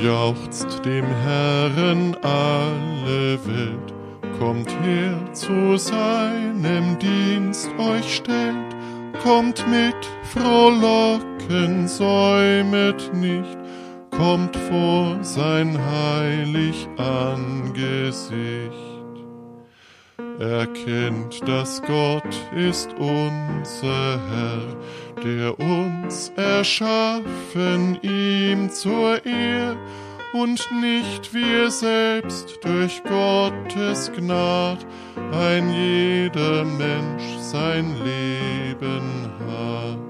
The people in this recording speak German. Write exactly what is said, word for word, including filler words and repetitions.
Jauchzt dem Herrn alle Welt, kommt her zu seinem Dienst, euch stellt, kommt mit frohlocken, säumet nicht, kommt vor sein heilig Angesicht. Erkennt, dass Gott ist unser Herr, der uns erschaffen, ihm zur Ehr, und nicht wir selbst durch Gottes Gnad ein jeder Mensch sein Leben hat.